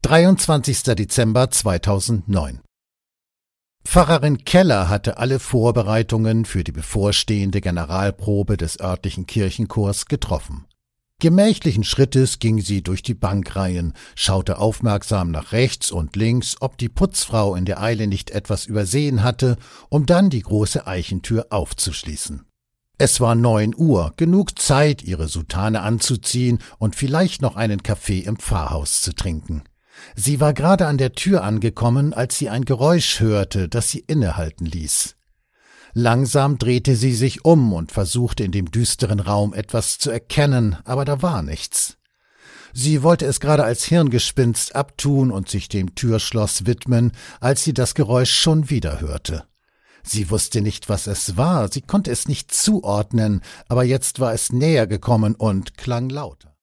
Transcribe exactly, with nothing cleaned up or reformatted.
dreiundzwanzigster Dezember zweitausendneun. Pfarrerin Keller hatte alle Vorbereitungen für die bevorstehende Generalprobe des örtlichen Kirchenchors getroffen. Gemächlichen Schrittes ging sie durch die Bankreihen, schaute aufmerksam nach rechts und links, ob die Putzfrau in der Eile nicht etwas übersehen hatte, um dann die große Eichentür aufzuschließen. Es war neun Uhr, genug Zeit, ihre Soutane anzuziehen und vielleicht noch einen Kaffee im Pfarrhaus zu trinken. Sie war gerade an der Tür angekommen, als sie ein Geräusch hörte, das sie innehalten ließ. Langsam drehte sie sich um und versuchte in dem düsteren Raum etwas zu erkennen, aber da war nichts. Sie wollte es gerade als Hirngespinst abtun und sich dem Türschloss widmen, als sie das Geräusch schon wieder hörte. Sie wusste nicht, was es war, sie konnte es nicht zuordnen, aber jetzt war es näher gekommen und klang lauter.